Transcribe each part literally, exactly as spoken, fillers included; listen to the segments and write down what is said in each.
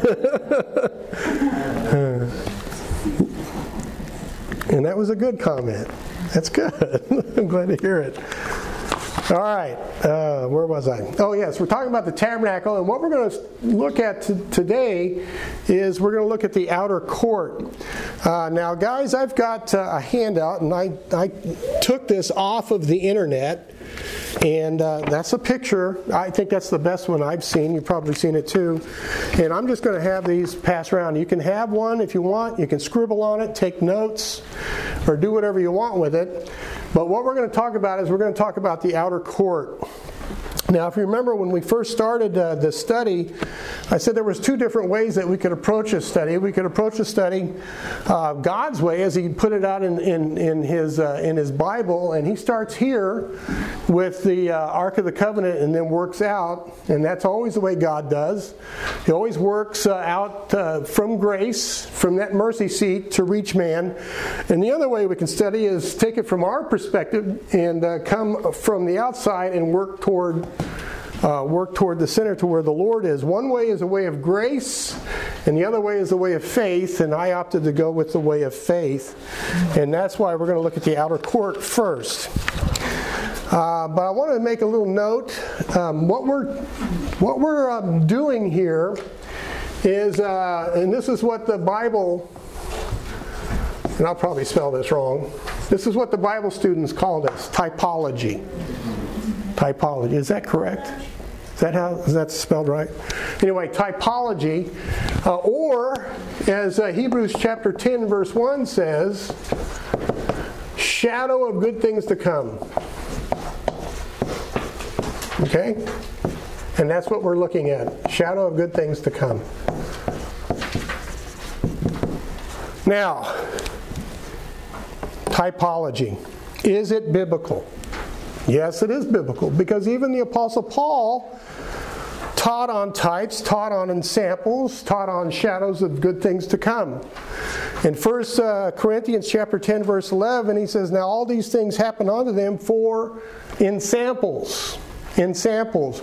And that was a good comment. That's good. I'm glad to hear it. All right, uh, where was I? Oh yes, we're talking about the tabernacle, and what we're going to look at t- today is we're going to look at the outer court. Uh, now guys, I've got uh, a handout, and I, I took this off of the internet, and uh, that's a picture. I think that's the best one I've seen. You've probably seen it too. And I'm just going to have these pass around. You can have one if you want. You can scribble on it, take notes, or do whatever you want with it. But what we're going to talk about is we're going to talk about the outer court. Now, if you remember when we first started uh, the study, I said there was two different ways that we could approach a study. We could approach a study uh, God's way, as He put it out in in, in His uh, in His Bible, and He starts here with the uh, Ark of the Covenant, and then works out, and that's always the way God does. He always works uh, out uh, from grace, from that mercy seat to reach man. And the other way we can study is take it from our perspective and uh, come from the outside and work toward. Uh, work toward the center to where the Lord is. One way is a way of grace, and the other way is a way of faith, and I opted to go with the way of faith. And that's why we're going to look at the outer court first. Uh, but I want to make a little note. Um, what we're, what we're um, doing here is, uh, and this is what the Bible, and I'll probably spell this wrong, this is what the Bible students called us, typology. Typology, is that correct? Is that how is that spelled right? Anyway, typology, uh, or as uh, Hebrews chapter ten verse one says, shadow of good things to come. Okay? And that's what we're looking at, shadow of good things to come. Now, typology, is it biblical? Yes, it is biblical, because even the Apostle Paul taught on types, taught on ensamples, taught on shadows of good things to come. In First Corinthians chapter ten, verse eleven, he says, "Now all these things happen unto them for ensamples, ensamples,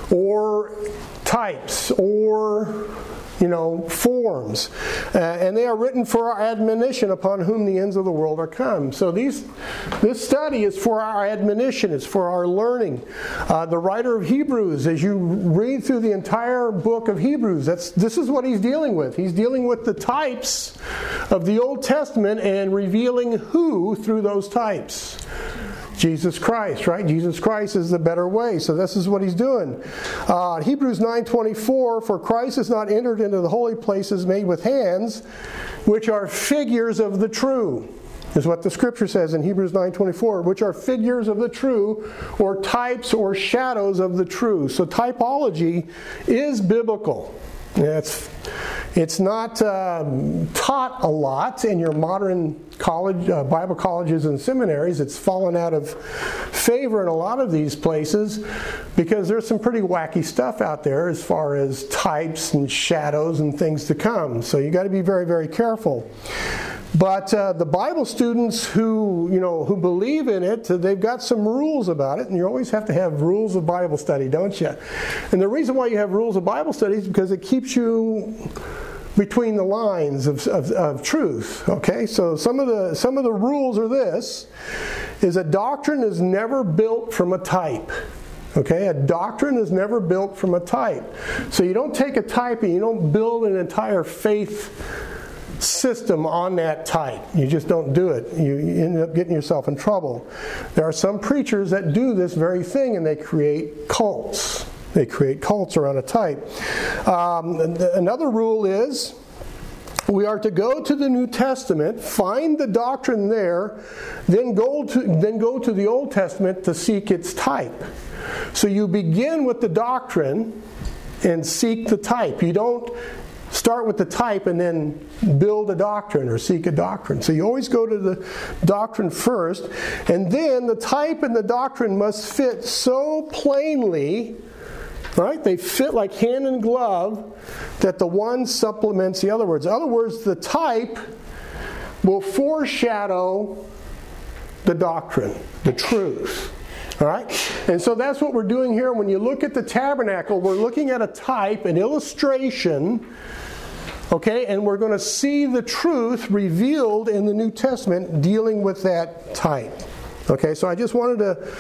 or types, or you know, forms. Uh, and they are written for our admonition, upon whom the ends of the world are come." So these, this study is for our admonition. It's for our learning. Uh, the writer of Hebrews, as you read through the entire book of Hebrews, that's this is what he's dealing with. He's dealing with the types of the Old Testament and revealing who through those types. Jesus Christ, right? Jesus Christ is the better way. So this is what he's doing. Uh, Hebrews nine twenty-four, "For Christ is not entered into the holy places made with hands, which are figures of the true," is what the scripture says in Hebrews nine twenty-four, "which are figures of the true," or types or shadows of the true. So typology is biblical. It's, it's not um, taught a lot in your modern college, uh, Bible colleges and seminaries. It's fallen out of favor in a lot of these places because there's some pretty wacky stuff out there as far as types and shadows and things to come. So you got to be very, very careful. But uh, the Bible students who, you know, who believe in it, they've got some rules about it, and you always have to have rules of Bible study, don't you? And the reason why you have rules of Bible study is because it keeps you between the lines of, of, of truth. Okay, so some of the some of the rules are this: is a doctrine is never built from a type. Okay, a doctrine is never built from a type. So you don't take a type and you don't build an entire faith system on that type. You just don't do it. You, you end up getting yourself in trouble. There are some preachers that do this very thing, and they create cults. They create cults around a type. Um, another rule is we are to go to the New Testament, find the doctrine there, then go to then go to the Old Testament to seek its type. So you begin with the doctrine and seek the type. You don't start with the type and then build a doctrine or seek a doctrine. So you always go to the doctrine first, and then the type and the doctrine must fit so plainly, right? They fit like hand in glove, that the one supplements the other words. In other words, the type will foreshadow the doctrine, the truth. All right? And so that's what we're doing here. When you look at the tabernacle, we're looking at a type, an illustration Okay, and we're going to see the truth revealed in the New Testament dealing with that type. Okay, so I just wanted to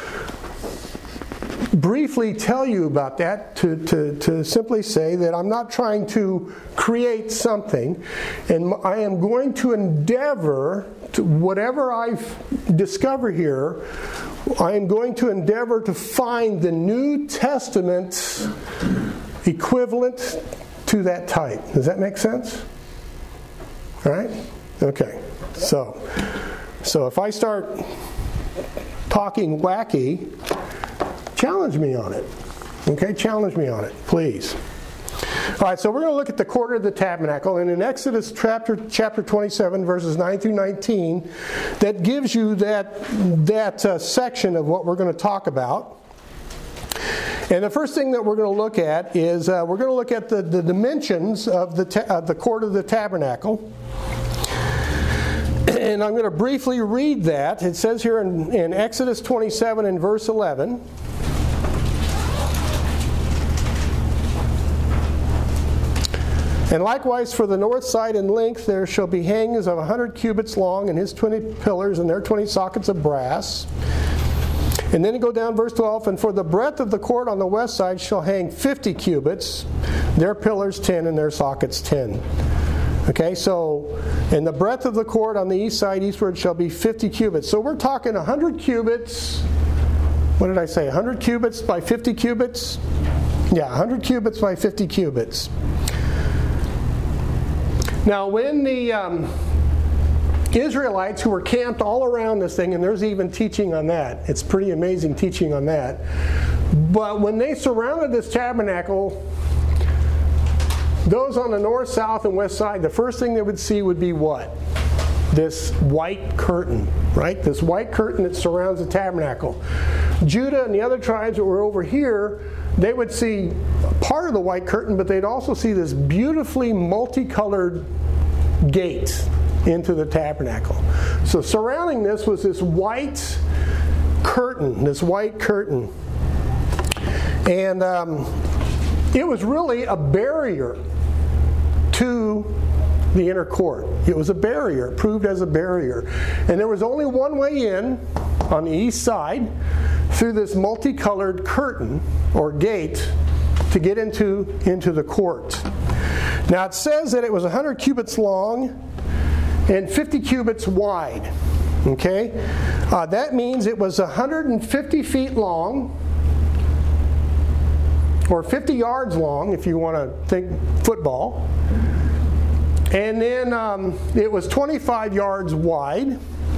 briefly tell you about that to, to, to simply say that I'm not trying to create something, and I am going to endeavor to whatever I discover here, I am going to endeavor to find the New Testament equivalent to that type. Does that make sense? All right? Okay. So, so if I start talking wacky, challenge me on it. Okay? Challenge me on it, please. All right, so we're going to look at the quarter of the tabernacle, and in Exodus chapter chapter twenty-seven, verses nine through nineteen, that gives you that that uh, section of what we're going to talk about. And the first thing that we're going to look at is uh, we're going to look at the, the dimensions of the ta- uh, the court of the tabernacle. And I'm going to briefly read that. It says here in, in Exodus twenty-seven and verse eleven. And likewise for the north side in length there shall be hangings of a hundred cubits long, and his twenty pillars, and their twenty sockets of brass. And then you go down verse twelve, and for the breadth of the court on the west side shall hang fifty cubits, their pillars ten, and their sockets ten. Okay, so, and the breadth of the court on the east side eastward shall be fifty cubits. So we're talking one hundred cubits. What did I say? one hundred cubits by fifty cubits? Yeah, one hundred cubits by fifty cubits. Now, when the um, Israelites who were camped all around this thing, and there's even teaching on that. It's pretty amazing teaching on that. But when they surrounded this tabernacle, those on the north, south, and west side, the first thing they would see would be what? This white curtain, right? This white curtain that surrounds the tabernacle. Judah and the other tribes that were over here, they would see part of the white curtain, but they'd also see this beautifully multicolored gate into the tabernacle. So surrounding this was this white curtain, this white curtain. And um, it was really a barrier to the inner court. It was a barrier, it proved as a barrier. And there was only one way in on the east side through this multicolored curtain or gate to get into, into the court. Now it says that it was one hundred cubits long and fifty cubits wide. Okay? Uh, that means it was one hundred fifty feet long, or fifty yards long if you want to think football. And then um, it was twenty-five yards wide,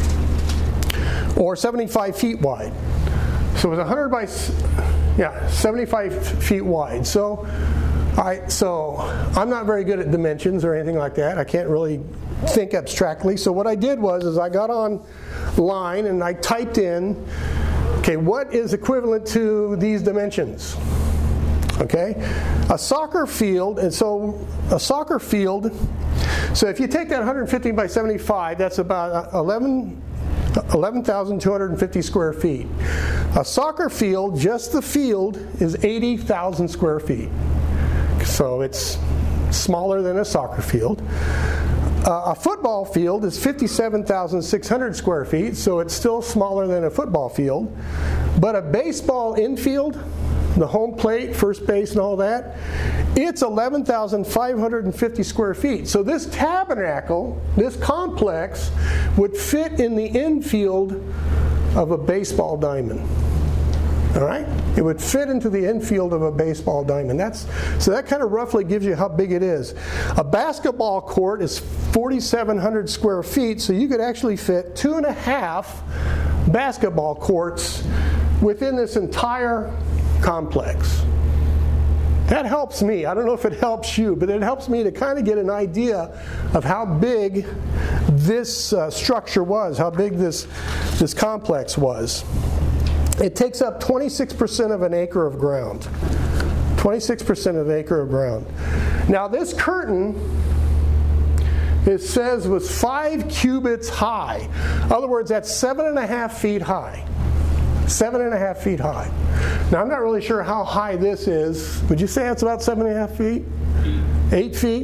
or seventy-five feet wide. So it was one hundred by, yeah, seventy-five feet wide. So, I, so I'm not very good at dimensions or anything like that. I can't really think abstractly. So what I did was, is I got online and I typed in, okay, what is equivalent to these dimensions? Okay, a soccer field, and so a soccer field. So if you take that one hundred fifty by seventy-five, that's about eleven thousand two hundred fifty square feet. A soccer field, just the field, is eighty thousand square feet. So it's smaller than a soccer field. Uh, a football field is fifty-seven thousand six hundred square feet, so it's still smaller than a football field. But a baseball infield, the home plate, first base, and all that, it's eleven thousand five hundred fifty square feet. So this tabernacle, this complex, would fit in the infield of a baseball diamond. All right? It would fit into the infield of a baseball diamond. That's so that kind of roughly gives you how big it is. A basketball court is forty-seven hundred square feet, so you could actually fit two and a half basketball courts within this entire complex. That helps me. I don't know if it helps you, but it helps me to kind of get an idea of how big this uh, structure was, how big this, this complex was. It takes up twenty-six percent of an acre of ground. twenty-six percent of an acre of ground. Now this curtain, it says, was five cubits high. In other words, that's seven and a half feet high. Seven and a half feet high. Now I'm not really sure how high this is. Would you say it's about seven and a half feet? Eight feet?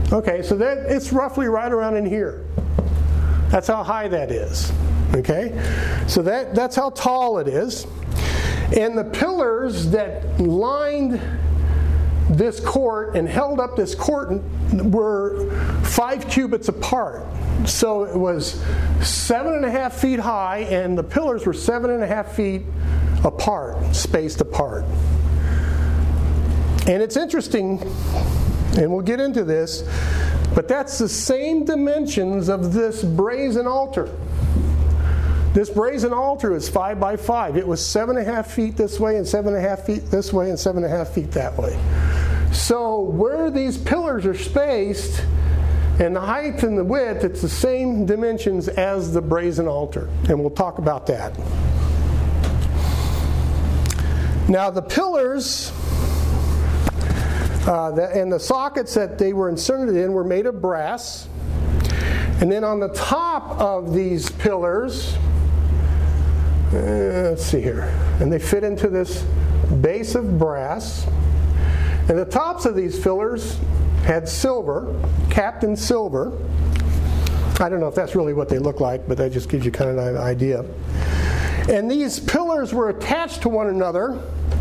Okay, so that it's roughly right around in here. That's how high that is. Okay? So that, that's how tall it is. And the pillars that lined this court and held up this court were five cubits apart. So it was seven and a half feet high, and the pillars were seven and a half feet apart, spaced apart. And it's interesting, and we'll get into this, but that's the same dimensions of this brazen altar. This brazen altar is five by five. It was seven and a half feet this way, and seven and a half feet this way, and seven and a half feet that way. So where these pillars are spaced, and the height and the width, it's the same dimensions as the brazen altar. And we'll talk about that. Now the pillars uh, the, and the sockets that they were inserted in were made of brass. And then on the top of these pillars, uh, let's see here, and they fit into this base of brass. And the tops of these pillars had silver, capped in silver. I don't know if that's really what they look like, but that just gives you kind of an idea. And these pillars were attached to one another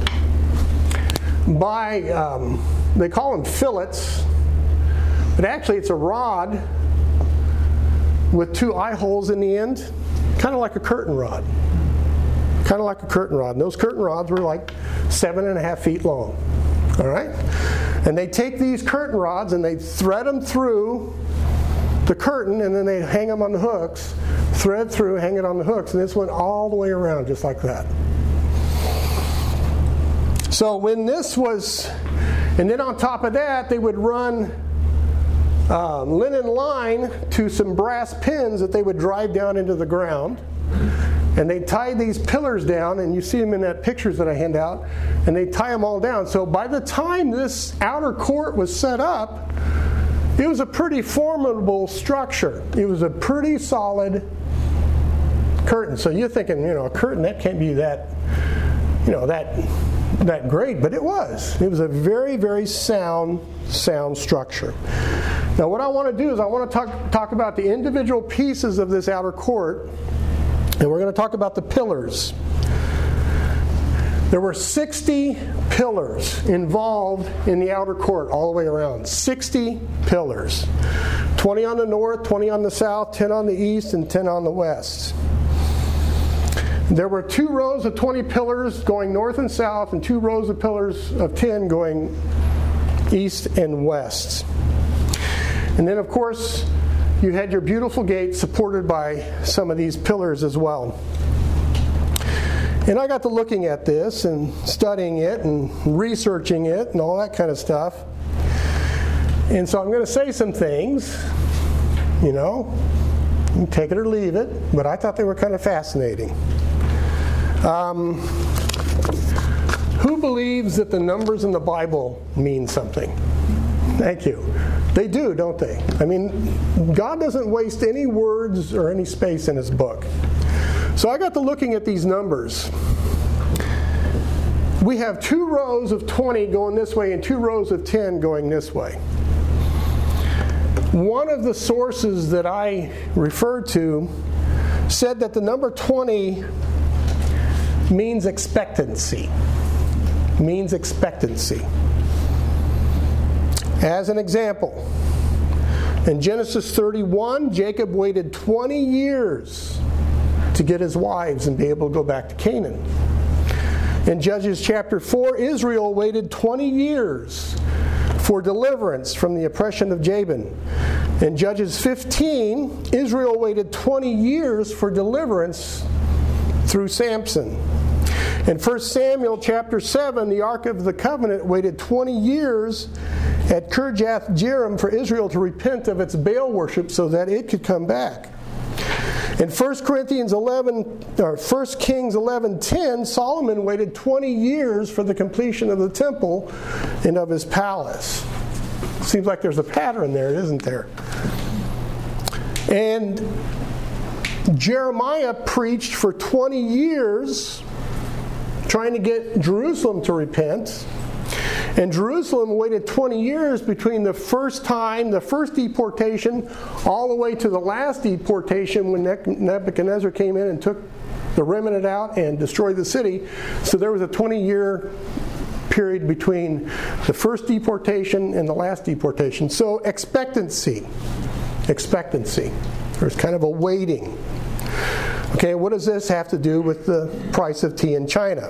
by, um, they call them fillets, but actually it's a rod with two eye holes in the end, kind of like a curtain rod. Kind of like a curtain rod. And those curtain rods were like seven and a half feet long. All right? And they take these curtain rods and they thread them through the curtain, and then they hang them on the hooks, thread through, hang it on the hooks, and this went all the way around just like that. So when this was, and then on top of that, they would run um, linen line to some brass pins that they would drive down into the ground. And they tied these pillars down, and you see them in that pictures that I hand out, and they tie them all down. So by the time this outer court was set up, it was a pretty formidable structure. It was a pretty solid curtain. So you're thinking, you know, a curtain, that can't be that, you know, that that great, but it was. It was a very, very sound, sound structure. Now what I want to do is I want to talk, talk about the individual pieces of this outer court, and we're going to talk about the pillars. There were sixty pillars involved in the outer court all the way around. sixty pillars. twenty on the north, twenty on the south, ten on the east, and ten on the west. There were two rows of twenty pillars going north and south, and two rows of pillars of ten going east and west. And then, of course, you had your beautiful gate supported by some of these pillars as well. And I got to looking at this and studying it and researching it and all that kind of stuff. And so I'm going to say some things, you know, you can take it or leave it, but I thought they were kind of fascinating. Um, who believes that the numbers in the Bible mean something? Thank you. They do, don't they? I mean, God doesn't waste any words or any space in His book. So I got to looking at these numbers. We have two rows of twenty going this way and two rows of ten going this way. One of the sources that I referred to said that the number twenty means expectancy. Means expectancy. As an example, in Genesis thirty-one, Jacob waited twenty years to get his wives and be able to go back to Canaan. In Judges chapter four, Israel waited twenty years for deliverance from the oppression of Jabin. In Judges fifteen, Israel waited twenty years for deliverance through Samson. In First Samuel chapter seven, the Ark of the Covenant waited twenty years at Kirjath Jearim for Israel to repent of its Baal worship so that it could come back. In First Corinthians eleven, or First Kings eleven ten, Solomon waited twenty years for the completion of the temple and of his palace. Seems like there's a pattern there, isn't there? And Jeremiah preached for twenty years trying to get Jerusalem to repent. And Jerusalem waited twenty years between the first time, the first deportation, all the way to the last deportation when Nebuchadnezzar came in and took the remnant out and destroyed the city. So there was a twenty-year period between the first deportation and the last deportation. So expectancy. Expectancy. There's kind of a waiting. Okay, what does this have to do with the price of tea in China?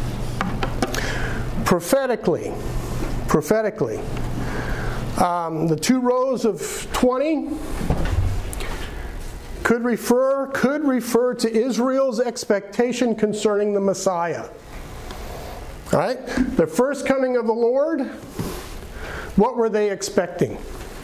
Prophetically, prophetically, um, the two rows of twenty could refer could refer to Israel's expectation concerning the Messiah. All right, the first coming of the Lord. What were they expecting?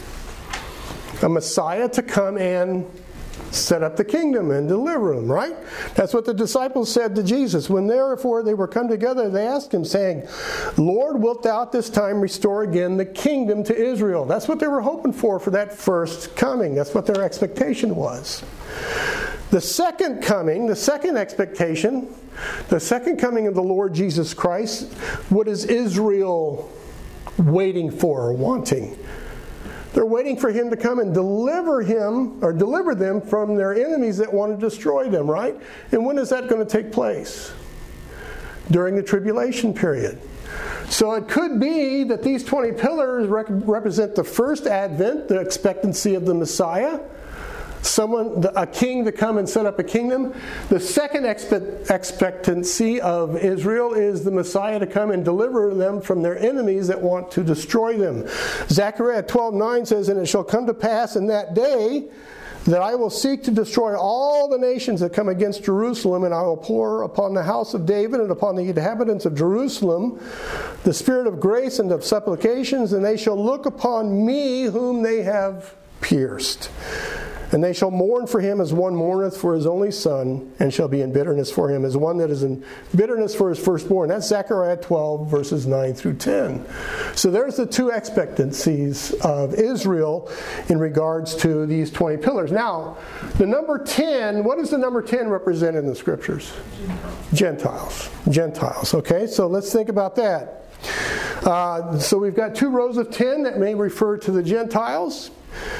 A Messiah to come and set up the kingdom and deliver them, right? That's what the disciples said to Jesus. When therefore they were come together, they asked him, saying, Lord, wilt thou at this time restore again the kingdom to Israel? That's what they were hoping for for that first coming. That's what their expectation was. The second coming, the second expectation, the second coming of the Lord Jesus Christ, what is Israel waiting for or wanting? They're waiting for him to come and deliver him or deliver them from their enemies that want to destroy them, right? And when is that going to take place? During the tribulation period. So it could be that these twenty pillars rec- represent the first advent, the expectancy of the Messiah. Someone, a king to come and set up a kingdom. The second expe- expectancy of Israel is the Messiah to come and deliver them from their enemies that want to destroy them. Zechariah twelve nine says, And it shall come to pass in that day that I will seek to destroy all the nations that come against Jerusalem, and I will pour upon the house of David and upon the inhabitants of Jerusalem the spirit of grace and of supplications, and they shall look upon me whom they have pierced. And they shall mourn for him as one mourneth for his only son, and shall be in bitterness for him as one that is in bitterness for his firstborn. That's Zechariah twelve, verses nine through ten. So there's the two expectancies of Israel in regards to these twenty pillars. Now, the number ten, what does the number ten represent in the Scriptures? Gentiles. Gentiles, okay? So let's think about that. Uh, so we've got two rows of ten that may refer to the Gentiles.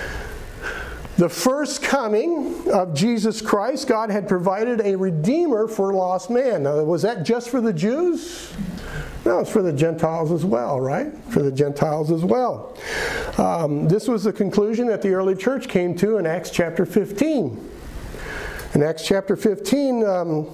The first coming of Jesus Christ, God had provided a redeemer for lost man. Now, was that just for the Jews? No, it's for the Gentiles as well, right? For the Gentiles as well. Um, this was the conclusion that the early church came to in Acts chapter fifteen. In Acts chapter fifteen, um,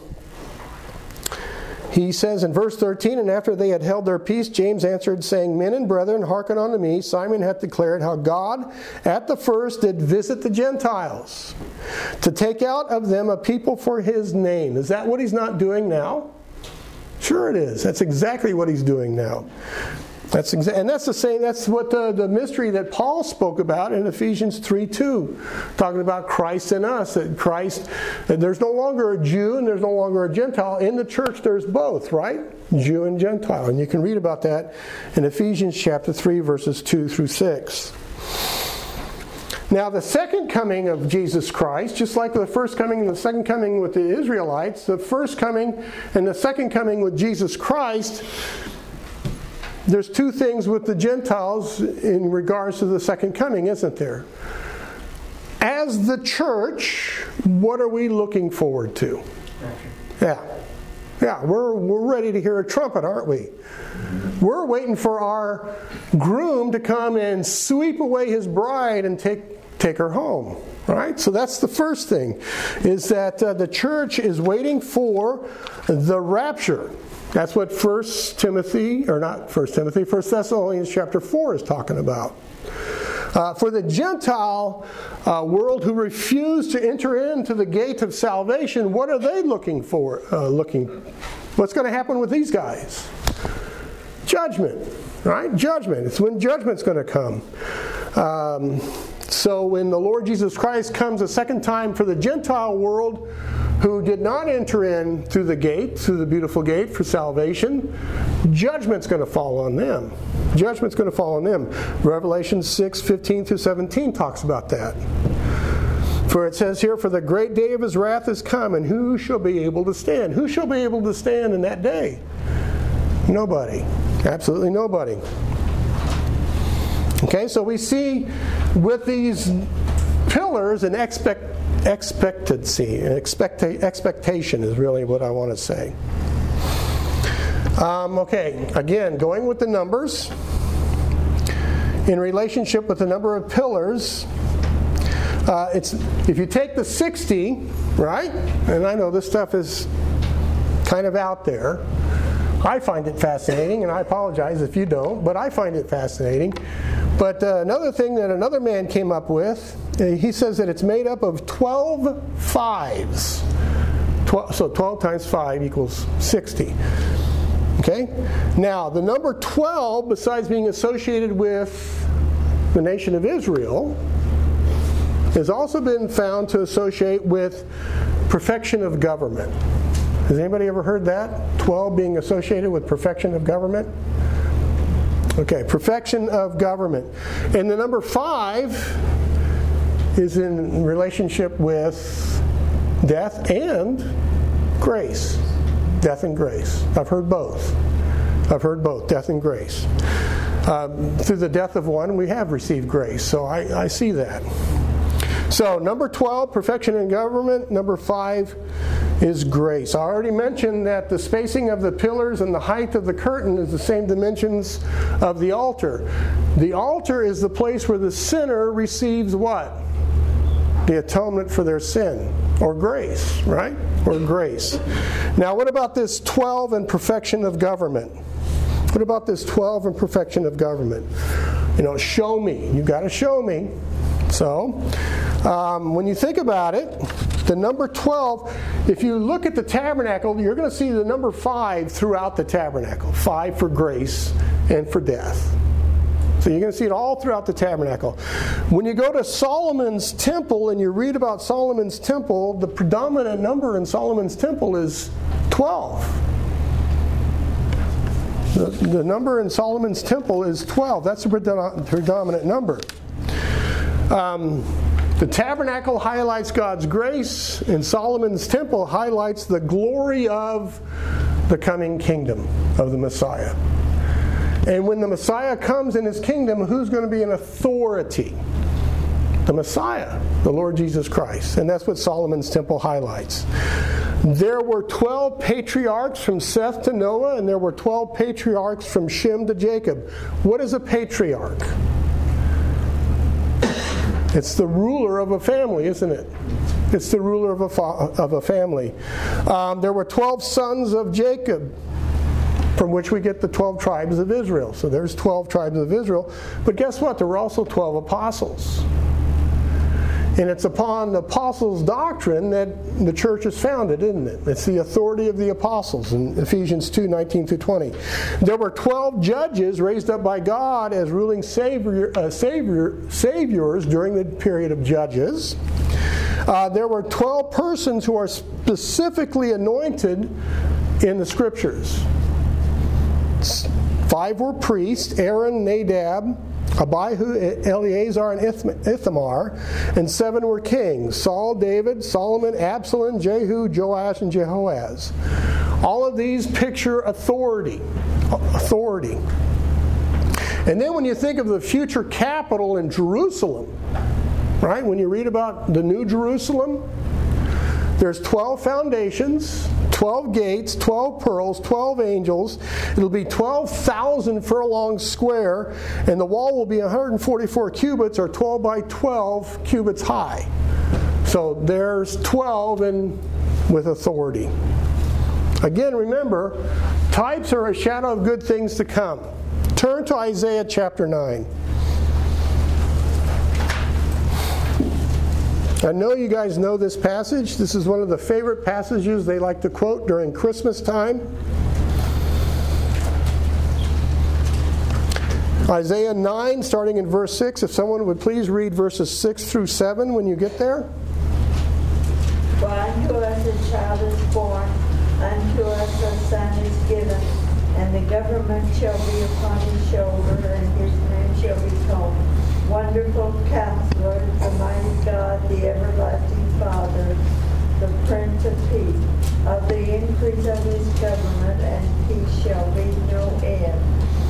he says in verse thirteen, And after they had held their peace, James answered, saying, Men and brethren, hearken unto me. Simon hath declared how God at the first did visit the Gentiles, to take out of them a people for his name. Is that what he's not doing now? Sure it is. That's exactly what he's doing now. That's exa- and that's the same. That's what the, the mystery that Paul spoke about in Ephesians three two, talking about Christ in us. That Christ, that there's no longer a Jew and there's no longer a Gentile. In the church, there's both, right? Jew and Gentile, and you can read about that in Ephesians chapter three, verses two through six. Now, the second coming of Jesus Christ, just like the first coming and the second coming with the Israelites, the first coming and the second coming with Jesus Christ. There's two things with the Gentiles in regards to the second coming, isn't there? As the church, what are we looking forward to? Yeah. Yeah, we're we're ready to hear a trumpet, aren't we? We're waiting for our groom to come and sweep away his bride and take take her home. Right? So that's the first thing, is that uh, the church is waiting for the rapture. That's what First Timothy, or not First Timothy, First Thessalonians chapter four is talking about. Uh, for the Gentile uh, world who refuse to enter into the gate of salvation, what are they looking for? Uh, looking, what's going to happen with these guys? Judgment, right? Judgment. It's when judgment's going to come. Um, so when the Lord Jesus Christ comes a second time for the Gentile world, who did not enter in through the gate, through the beautiful gate for salvation, judgment's going to fall on them. Judgment's going to fall on them. Revelation six, fifteen through seventeen talks about that. For it says here, For the great day of his wrath is come, and who shall be able to stand? Who shall be able to stand in that day? Nobody. Absolutely nobody. Okay, so we see with these pillars an expect, expectancy, an expecta- expectation is really what I want to say. Um, okay, again, going with the numbers, in relationship with the number of pillars, uh, it's if you take the sixty, right, and I know this stuff is kind of out there, I find it fascinating, and I apologize if you don't, but I find it fascinating. But uh, another thing that another man came up with, uh, he says that it's made up of twelve fives. twelve, so twelve times five equals sixty. Okay? Now, the number twelve, besides being associated with the nation of Israel, has also been found to associate with perfection of government. Has anybody ever heard that? twelve being associated with perfection of government? Okay, perfection of government. And the number five is in relationship with death and grace. Death and grace. I've heard both. I've heard both, death and grace. Um, through the death of one, we have received grace. So I, I see that. So number twelve, perfection in government. Number five is grace. I already mentioned that the spacing of the pillars and the height of the curtain is the same dimensions of the altar. The altar is the place where the sinner receives what? The atonement for their sin. Or grace, right? Or grace. Now what about this twelve and perfection of government? What about this twelve and perfection of government? You know, show me. You've got to show me. So, um, when you think about it, the number twelve, if you look at the tabernacle, you're going to see the number five throughout the tabernacle. Five for grace and for death. So you're going to see it all throughout the tabernacle. When you go to Solomon's temple and you read about Solomon's temple, the predominant number in Solomon's temple is twelve. The, the number in Solomon's temple is twelve. That's the predominant number. Um, the tabernacle highlights God's grace, and Solomon's temple highlights the glory of the coming kingdom of the Messiah. And when the Messiah comes in his kingdom, who's going to be an authority? The Messiah, the Lord Jesus Christ. And that's what Solomon's temple highlights. There were twelve patriarchs from Seth to Noah, and there were twelve patriarchs from Shem to Jacob. What is a patriarch? It's the ruler of a family, isn't it? It's the ruler of a, fa- of a family. Um, there were twelve sons of Jacob, from which we get the twelve tribes of Israel. So there's twelve tribes of Israel. But guess what? There were also twelve apostles. And it's upon the apostles' doctrine that the church is founded, isn't it? It's the authority of the apostles in Ephesians two, nineteen through twenty. There were twelve judges raised up by God as ruling savior, uh, savior, saviors during the period of Judges. Uh, there were twelve persons who are specifically anointed in the Scriptures. Five were priests: Aaron, Nadab, Abihu, Eleazar, and Ithamar. And seven were kings: Saul, David, Solomon, Absalom, Jehu, Joash, and Jehoaz. All of these picture authority. Authority. And then when you think of the future capital in Jerusalem, right? When you read about the New Jerusalem, there's twelve foundations, twelve gates, twelve pearls, twelve angels. It'll be twelve thousand furlongs square, and the wall will be one hundred forty-four cubits, or twelve by twelve cubits high. So there's twelve and with authority. Again, remember, types are a shadow of good things to come. Turn to Isaiah chapter nine. I know you guys know this passage. This is one of the favorite passages they like to quote during Christmas time. Isaiah nine, starting in verse six. If someone would please read verses six through seven when you get there. For unto us a child is born, unto us a son is given, and the government shall be upon his shoulder, and his name shall be called Wonderful Counselor, the Mighty God, the Everlasting Father, the Prince of Peace. Of the increase of his government and peace shall be no end,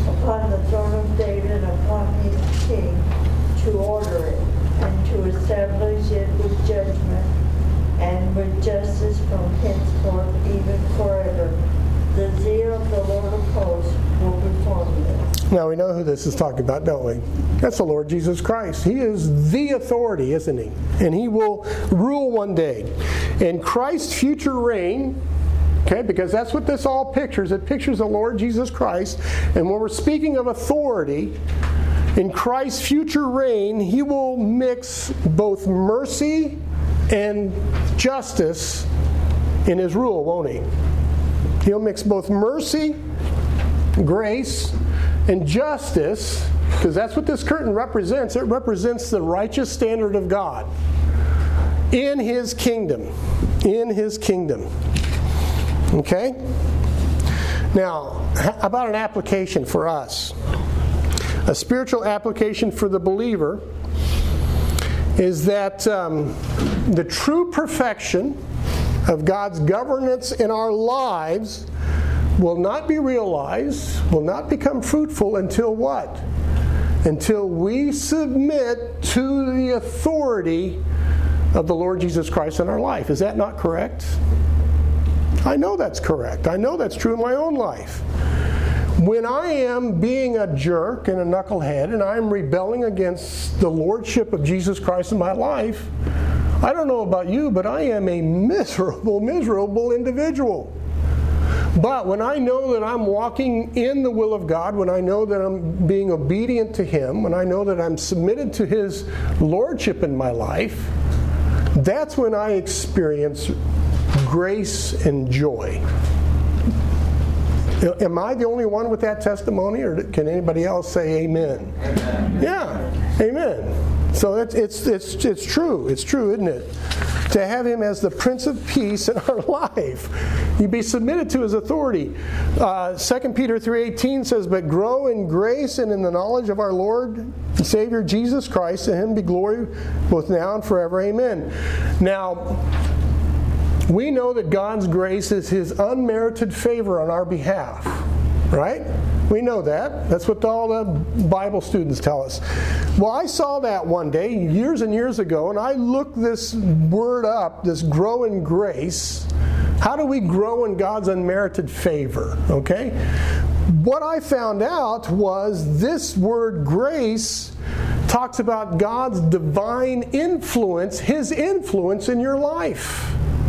and with justice from henceforth even forever. The zeal of the Lord of hosts will perform this. Now we know who this is talking about, don't we? That's the Lord Jesus Christ. He is the authority, isn't he? And he will rule one day. In Christ's future reign, okay, because that's what this all pictures. It pictures the Lord Jesus Christ. And when we're speaking of authority, in Christ's future reign, he will mix both mercy and justice in his rule, won't he? He'll mix both mercy, grace, and justice, because that's what this curtain represents. It represents the righteous standard of God in his kingdom. In his kingdom. Okay? Now, how about an application for us? A spiritual application for the believer is that um, the true perfection of God's governance in our lives will not be realized, will not become fruitful until what? Until we submit to the authority of the Lord Jesus Christ in our life. Is that not correct? I know that's correct. I know that's true in my own life. When I am being a jerk and a knucklehead and I am rebelling against the lordship of Jesus Christ in my life, I don't know about you, but I am a miserable, miserable individual. But when I know that I'm walking in the will of God, when I know that I'm being obedient to him, when I know that I'm submitted to his lordship in my life, that's when I experience grace and joy. Am I the only one with that testimony, or can anybody else say amen? Amen. Yeah, amen. So it's it's it's it's true. It's true, isn't it? To have him as the Prince of Peace in our life, you be submitted to his authority. Uh, Second Peter three eighteen says, "But grow in grace and in the knowledge of our Lord and Savior Jesus Christ. To him be glory both now and forever. Amen." Now, we know that God's grace is his unmerited favor on our behalf, right? We know that. That's what all the Bible students tell us. Well, I saw that one day, years and years ago, and I looked this word up, this grow in grace. How do we grow in God's unmerited favor? Okay? What I found out was this word grace talks about God's divine influence, his influence in your life.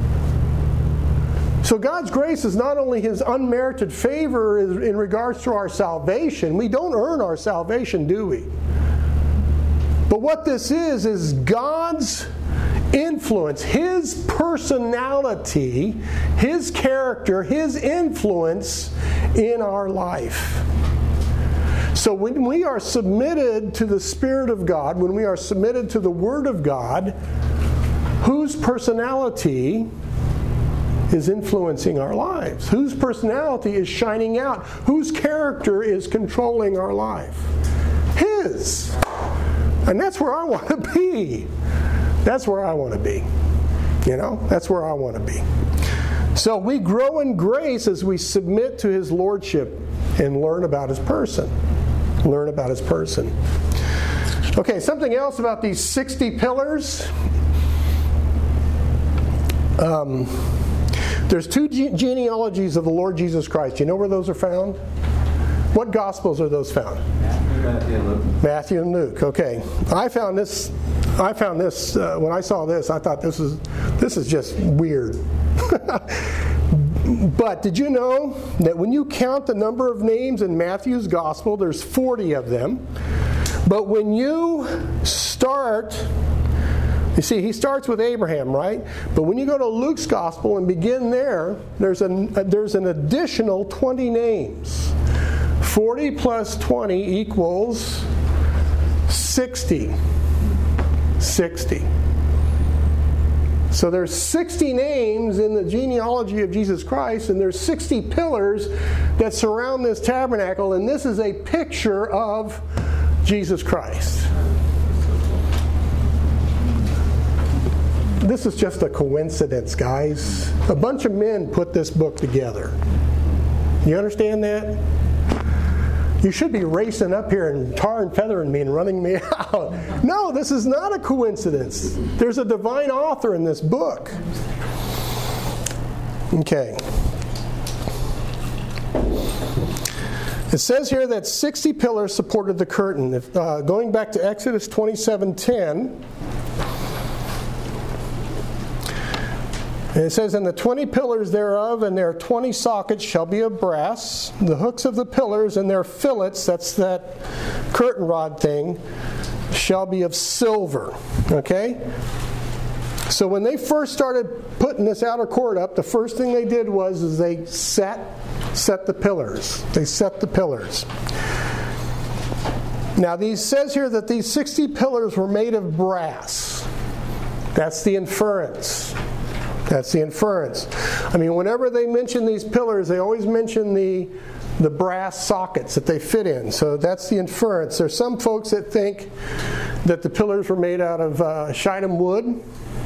So God's grace is not only his unmerited favor in regards to our salvation. We don't earn our salvation, do we? But what this is, is God's influence, his personality, his character, his influence in our life. So when we are submitted to the Spirit of God, when we are submitted to the Word of God, whose personality is influencing our lives? Whose personality is shining out? Whose character is controlling our life? His. And that's where I want to be. That's where I want to be. You know, that's where I want to be. So we grow in grace as we submit to his lordship and learn about his person. Learn about his person. Okay, something else about these sixty pillars. Um... There's two ge- genealogies of the Lord Jesus Christ. You know where those are found? What Gospels are those found? Matthew and Luke. Matthew and Luke. Okay. I found this. I found this uh, when I saw this. I thought this is this is just weird. But did you know that when you count the number of names in Matthew's Gospel, there's forty of them. But when you start. You see, he starts with Abraham, right? But when you go to Luke's Gospel and begin there, there's an, there's an additional twenty names. forty plus twenty equals sixty. sixty. So there's sixty names in the genealogy of Jesus Christ, and there's sixty pillars that surround this tabernacle, and this is a picture of Jesus Christ. This is just a coincidence, guys. A bunch of men put this book together. You understand that? You should be racing up here and tar and feathering me and running me out. No, this is not a coincidence. There's a divine author in this book. Okay. It says here that sixty pillars supported the curtain. If, uh, going back to Exodus twenty-seven ten, and it says, "And the twenty pillars thereof, and their twenty sockets shall be of brass. The hooks of the pillars and their fillets," that's that curtain rod thing, "shall be of silver." Okay? So when they first started putting this outer court up, the first thing they did was is they set set the pillars. They set the pillars. Now, these says here that these sixty pillars were made of brass. That's the inference. That's the inference. I mean, whenever they mention these pillars, they always mention the the brass sockets that they fit in. So that's the inference. There's some folks that think that the pillars were made out of uh, Shittim wood.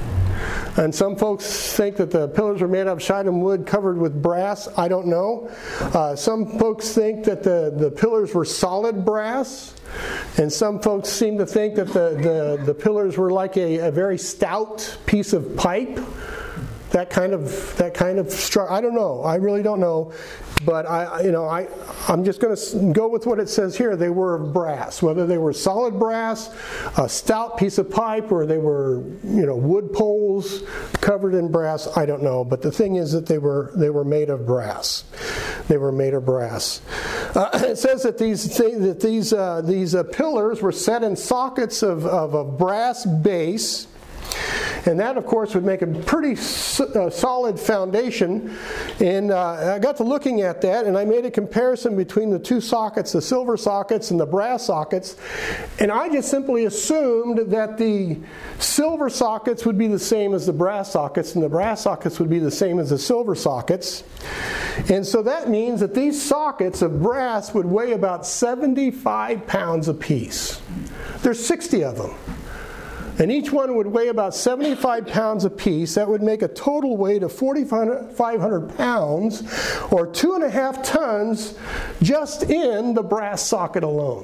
And some folks think that the pillars were made out of Shittim wood covered with brass. I don't know. Uh, some folks think that the, the pillars were solid brass. And some folks seem to think that the, the, the pillars were like a, a very stout piece of pipe. That kind of that kind of structure. I don't know. I really don't know. But I, you know, I, I'm just going to go with what it says here. They were of brass. Whether they were solid brass, a stout piece of pipe, or they were, you know, wood poles covered in brass, I don't know. But the thing is that they were they were made of brass. They were made of brass. Uh, it says that these that these uh, these uh, pillars were set in sockets of, of a brass base. And that, of course, would make a pretty uh, solid foundation. And uh, I got to looking at that, and I made a comparison between the two sockets, the silver sockets and the brass sockets. And I just simply assumed that the silver sockets would be the same as the brass sockets, and the brass sockets would be the same as the silver sockets. And so that means that these sockets of brass would weigh about seventy-five pounds apiece. There's sixty of them. And each one would weigh about seventy-five pounds apiece. That would make a total weight of forty-five hundred pounds, or two and a half tons, just in the brass socket alone.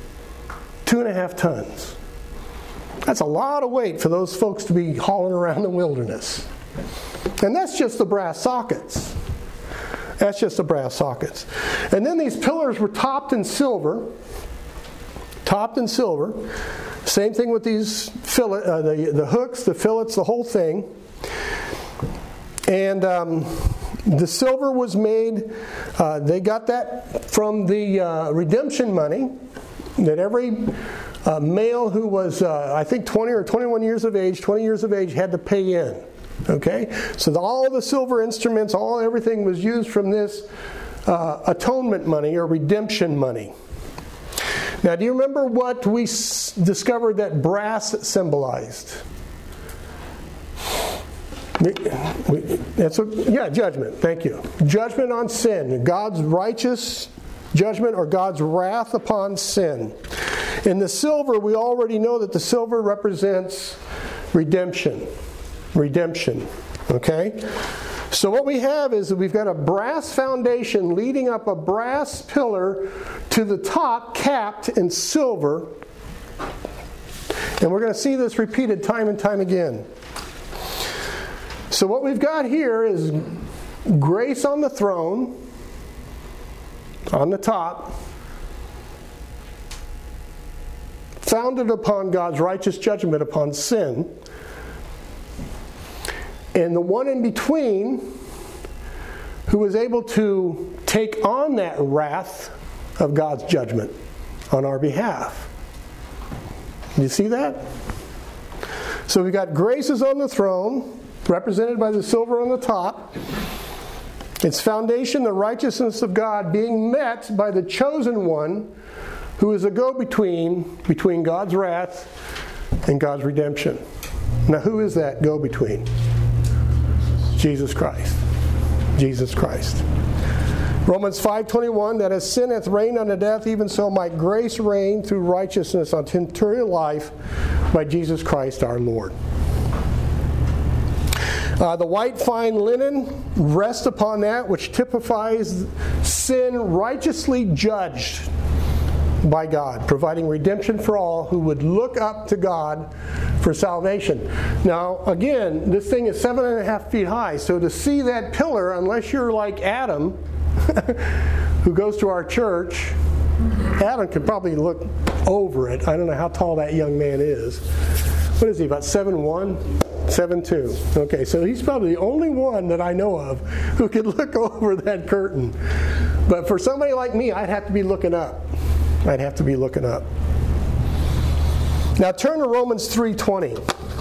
Two and a half tons. That's a lot of weight for those folks to be hauling around the wilderness. And that's just the brass sockets. That's just the brass sockets. And then these pillars were topped in silver. Topped in silver. Same thing with these fillet, uh, the, the hooks, the fillets, the whole thing. And um, the silver was made, uh, they got that from the uh, redemption money that every uh, male who was, uh, I think, twenty or twenty-one years of age, twenty years of age, had to pay in. Okay? So the, all the silver instruments, all everything was used from this uh, atonement money or redemption money. Now, do you remember what we s- discovered that brass symbolized? That's a, yeah, judgment. Thank you. Judgment on sin. God's righteous judgment or God's wrath upon sin. In the silver, we already know that the silver represents redemption. Redemption. Okay? So what we have is that we've got a brass foundation leading up a brass pillar to the top capped in silver. And we're going to see this repeated time and time again. So what we've got here is grace on the throne, on the top, founded upon God's righteous judgment upon sin. And the one in between, who was able to take on that wrath of God's judgment on our behalf. You see that? So we got graces on the throne, represented by the silver on the top. Its foundation, the righteousness of God, being met by the chosen one, who is a go-between between God's wrath and God's redemption. Now, who is that go-between? Jesus Christ. Jesus Christ. Romans five twenty-one, that as sin hath reigned unto death, even so might grace reign through righteousness unto eternal life by Jesus Christ our Lord. Uh, the white fine linen rests upon that, which typifies sin righteously judged by God, providing redemption for all who would look up to God for salvation. Now, again, this thing is seven and a half feet high, so to see that pillar, unless you're like Adam, who goes to our church, Adam could probably look over it. I don't know how tall that young man is. What is he, about seven one? seven two. Okay, so he's probably the only one that I know of who could look over that curtain. But for somebody like me, I'd have to be looking up. I'd have to be looking up. Now turn to Romans three twenty.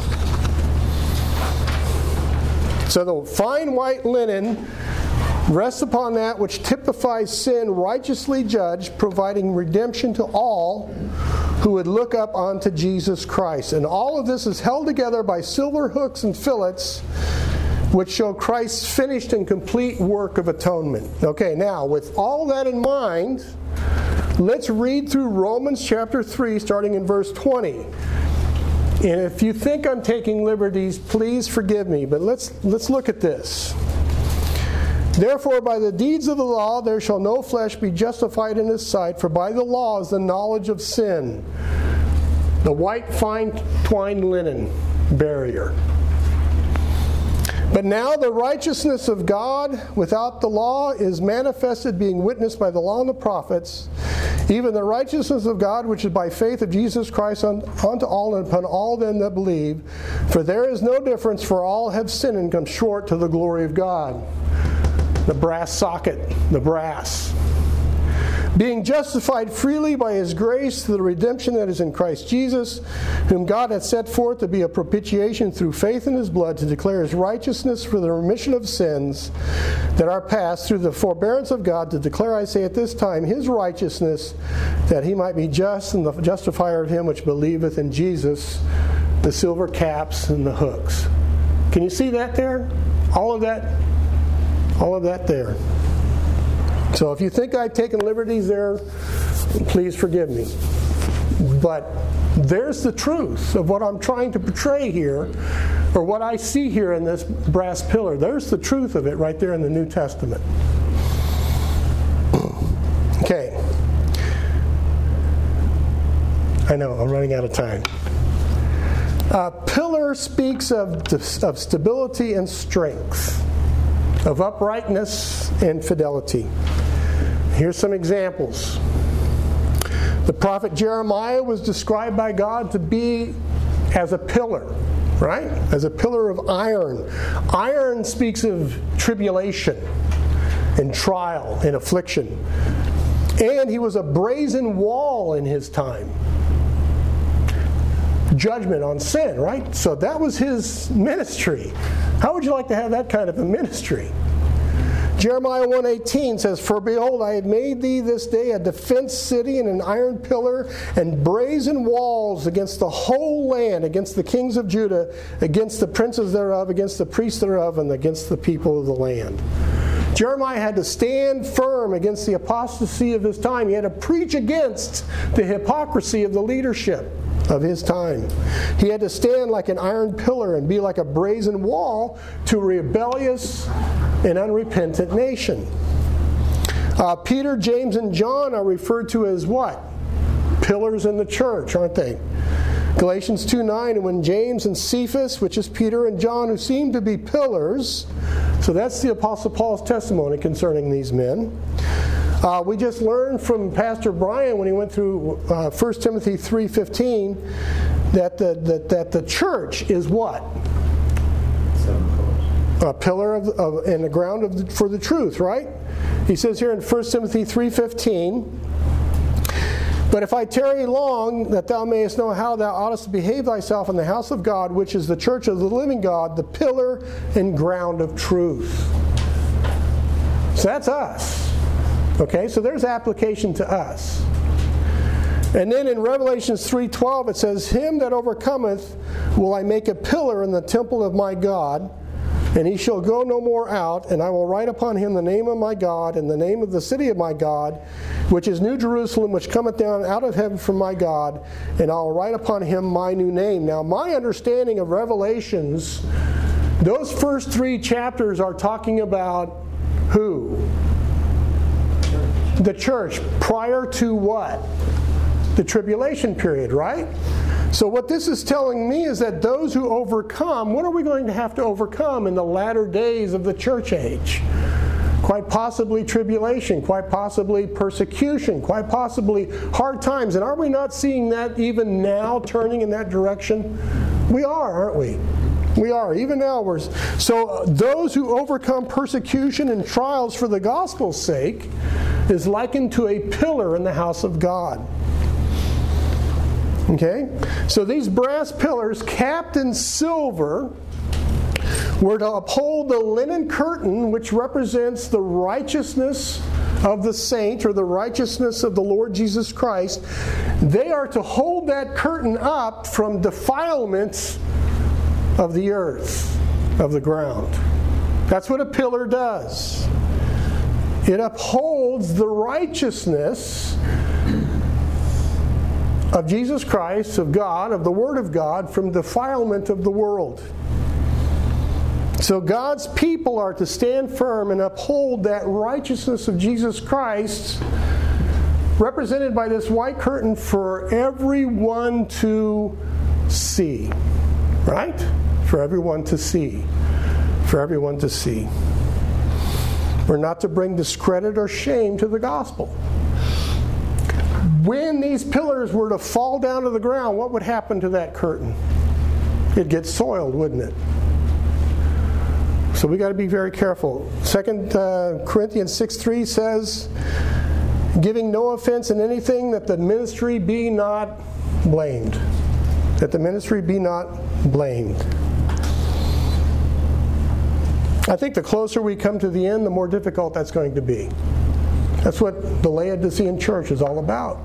So the fine white linen rests upon that which typifies sin righteously judged, providing redemption to all who would look up onto Jesus Christ. And all of this is held together by silver hooks and fillets, which show Christ's finished and complete work of atonement. Okay, now with all that in mind, let's read through Romans chapter three, starting in verse twenty. And if you think I'm taking liberties, please forgive me. But let's let's look at this. Therefore, by the deeds of the law, there shall no flesh be justified in his sight, for by the law is the knowledge of sin, the white fine twined linen barrier. But now the righteousness of God without the law is manifested, being witnessed by the law and the prophets, even the righteousness of God which is by faith of Jesus Christ unto all and upon all them that believe. For there is no difference, for all have sinned and come short to the glory of God. The brass socket, the brass. Being justified freely by His grace through the redemption that is in Christ Jesus, whom God hath set forth to be a propitiation through faith in His blood, to declare His righteousness for the remission of sins that are past, through the forbearance of God, to declare, I say at this time, His righteousness, that He might be just and the justifier of him which believeth in Jesus, the silver caps and the hooks. Can you see that there? All of that? All of that there. So if you think I've taken liberties there, please forgive me. But there's the truth of what I'm trying to portray here, or what I see here in this brass pillar. There's the truth of it right there in the New Testament. Okay. I know, I'm running out of time. Uh, pillar speaks of, of stability and strength, of uprightness and fidelity. Here's some examples. The prophet Jeremiah was described by God to be as a pillar, right? As a pillar of iron. Iron speaks of tribulation and trial and affliction. And he was a brazen wall in his time. Judgment on sin, right? So that was his ministry. How would you like to have that kind of a ministry? Jeremiah one eighteen says, For behold, I have made thee this day a defense city and an iron pillar and brazen walls against the whole land, against the kings of Judah, against the princes thereof, against the priests thereof, and against the people of the land. Jeremiah had to stand firm against the apostasy of his time. He had to preach against the hypocrisy of the leadership of his time. He had to stand like an iron pillar and be like a brazen wall to a rebellious and unrepentant nation. Uh, Peter, James, and John are referred to as what? Pillars in the church, aren't they? Galatians two nine, and when James and Cephas, which is Peter and John, who seem to be pillars, so that's the Apostle Paul's testimony concerning these men. Uh, we just learned from Pastor Brian when he went through uh, First Timothy three fifteen that the, that, that the church is what? A pillar of, of and the ground of the, for the truth, right? He says here in First Timothy three fifteen, But if I tarry long, that thou mayest know how thou oughtest to behave thyself in the house of God, which is the church of the living God, the pillar and ground of truth. So that's us. Okay, so there's application to us. And then in Revelation three twelve it says, Him that overcometh will I make a pillar in the temple of my God, and he shall go no more out, and I will write upon him the name of my God, and the name of the city of my God, which is New Jerusalem, which cometh down out of heaven from my God, and I will write upon him my new name. Now, my understanding of Revelations, those first three chapters are talking about who? The church. Prior to what? The tribulation period, right? So what this is telling me is that those who overcome, what are we going to have to overcome in the latter days of the church age? Quite possibly tribulation, quite possibly persecution, quite possibly hard times. And are we not seeing that even now turning in that direction? We are, aren't we? We are. Even now we're... So uh, those who overcome persecution and trials for the gospel's sake is likened to a pillar in the house of God. Okay? So these brass pillars, capped in silver, were to uphold the linen curtain, which represents the righteousness of the saint, or the righteousness of the Lord Jesus Christ. They are to hold that curtain up from defilements of the earth, of the ground. That's what a pillar does. It upholds the righteousness of Jesus Christ, of God, of the Word of God, from defilement of the world. So God's people are to stand firm and uphold that righteousness of Jesus Christ, represented by this white curtain, for everyone to see. Right? For everyone to see. For everyone to see. We're not to bring discredit or shame to the gospel. When these pillars were to fall down to the ground, what would happen to that curtain? It'd get soiled, wouldn't it? So we got to be very careful. Second uh, Corinthians six three says, giving no offense in anything, that the ministry be not blamed. That the ministry be not blamed. I think the closer we come to the end, the more difficult that's going to be. That's what the Laodicean church is all about.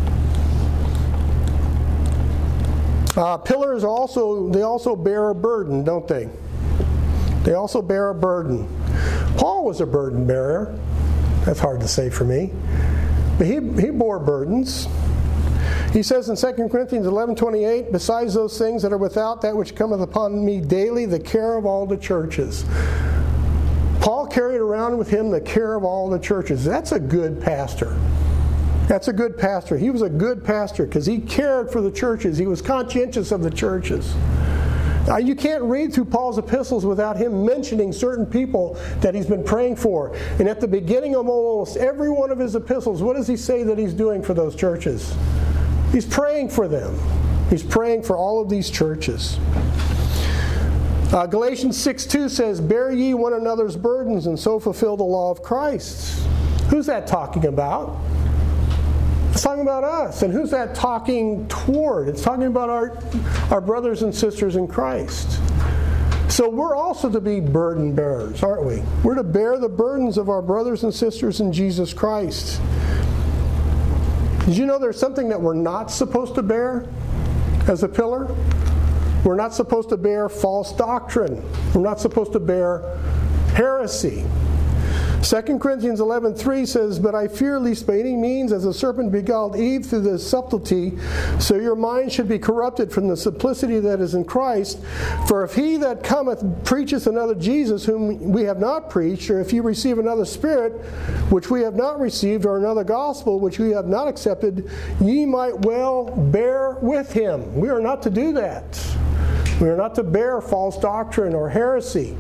Uh, pillars also, they also bear a burden, don't they? They also bear a burden. Paul was a burden bearer. That's hard to say for me. But he, he bore burdens. He says in Second Corinthians eleven twenty-eight, besides those things that are without, that which cometh upon me daily, the care of all the churches. Paul carried around with him the care of all the churches. That's a good pastor. That's a good pastor. He was a good pastor because he cared for the churches. He was conscientious of the churches. Now, you can't read through Paul's epistles without him mentioning certain people that he's been praying for. And at the beginning of almost every one of his epistles, what does he say that he's doing for those churches? He's praying for them. He's praying for all of these churches. Uh, Galatians six two says, bear ye one another's burdens and so fulfill the law of Christ. Who's that talking about? It's talking about us. And who's that talking toward? It's talking about our, our brothers and sisters in Christ. So we're also to be burden bearers, aren't we? We're to bear the burdens of our brothers and sisters in Jesus Christ. Did you know there's something that we're not supposed to bear as a pillar? We're not supposed to bear false doctrine. We're not supposed to bear heresy. Second Corinthians eleven three says, but I fear lest by any means, as the serpent beguiled Eve through the subtlety, so your mind should be corrupted from the simplicity that is in Christ. For if he that cometh preacheth another Jesus, whom we have not preached, or if you receive another spirit, which we have not received, or another gospel, which we have not accepted, ye might well bear with him. We are not to do that. We are not to bear false doctrine or heresy,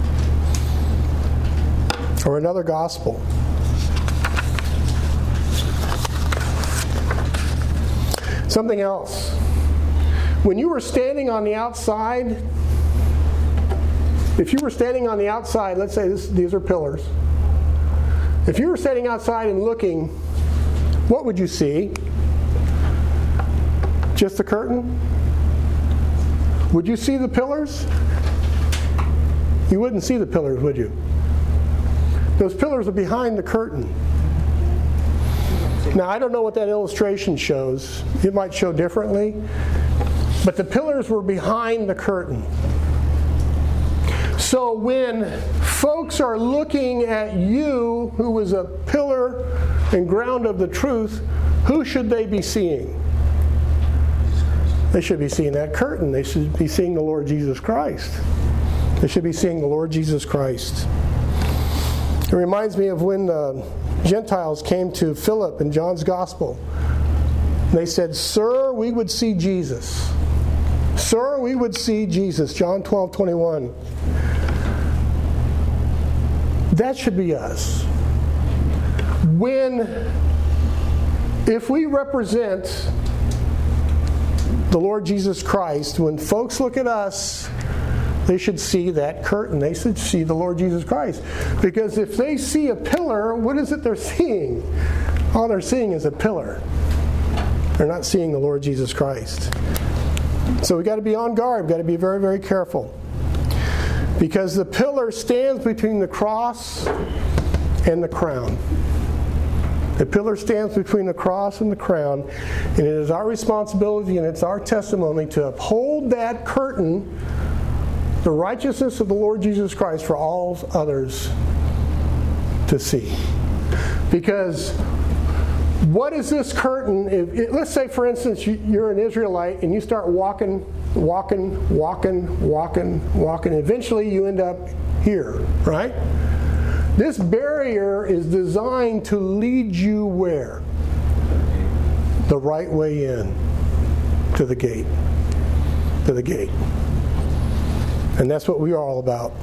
or another gospel. Something else. When you were standing on the outside, if you were standing on the outside, let's say this, these are pillars. If you were standing outside and looking, what would you see? Just the curtain? Would you see the pillars? You wouldn't see the pillars, would you? Those pillars are behind the curtain. Now, I don't know what that illustration shows. It might show differently. But the pillars were behind the curtain. So when folks are looking at you, who is a pillar and ground of the truth, who should they be seeing? They should be seeing that curtain. They should be seeing the Lord Jesus Christ. They should be seeing the Lord Jesus Christ. It reminds me of when the Gentiles came to Philip in John's Gospel. They said, Sir, we would see Jesus. Sir, we would see Jesus. John twelve twenty-one. That should be us. When, if we represent the Lord Jesus Christ, when folks look at us, they should see that curtain. They should see the Lord Jesus Christ. Because if they see a pillar, what is it they're seeing? All they're seeing is a pillar. They're not seeing the Lord Jesus Christ. So we've got to be on guard. We've got to be very, very careful. Because the pillar stands between the cross and the crown. The pillar stands between the cross and the crown. And it is our responsibility and it's our testimony to uphold that curtain, the righteousness of the Lord Jesus Christ, for all others to see. Because what is this curtain? If, it, let's say, for instance, you, you're an Israelite and you start walking, walking, walking, walking, walking. Eventually you end up here, right? This barrier is designed to lead you where? The right way in. To the gate. To the gate. And that's what we are all about.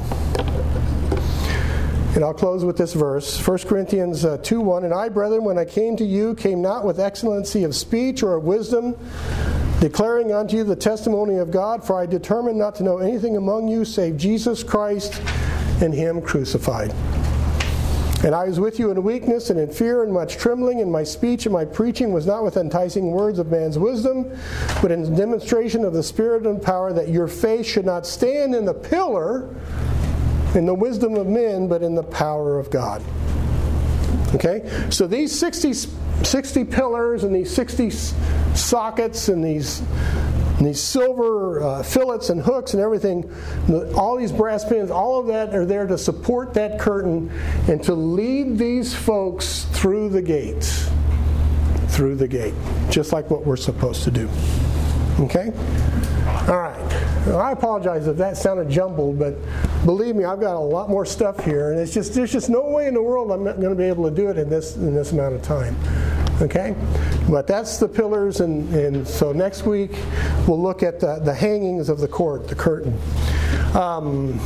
And I'll close with this verse, First Corinthians two one. And I, brethren, when I came to you, came not with excellency of speech or of wisdom, declaring unto you the testimony of God, for I determined not to know anything among you save Jesus Christ and Him crucified. And I was with you in weakness and in fear and much trembling, and my speech and my preaching was not with enticing words of man's wisdom, but in demonstration of the Spirit and power, that your faith should not stand in the pillar, in the wisdom of men, but in the power of God. Okay? So these sixty, sixty pillars and these sixty sockets and these, and these silver uh, fillets and hooks and everything, all these brass pins, all of that are there to support that curtain and to lead these folks through the gates. Through the gate. Just like what we're supposed to do. Okay? All right. Now, I apologize if that sounded jumbled, but believe me, I've got a lot more stuff here, and it's just there's just no way in the world I'm not going to be able to do it in this in this amount of time. Okay? But that's the pillars, and, and so next week we'll look at the, the hangings of the court, the curtain. Um,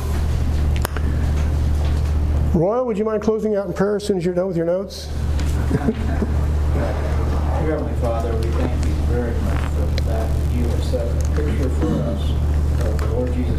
Royal, would you mind closing out in prayer as soon as you're done with your notes? Dear Heavenly Father, we thank you very much for that you have set a picture for us of the Lord Jesus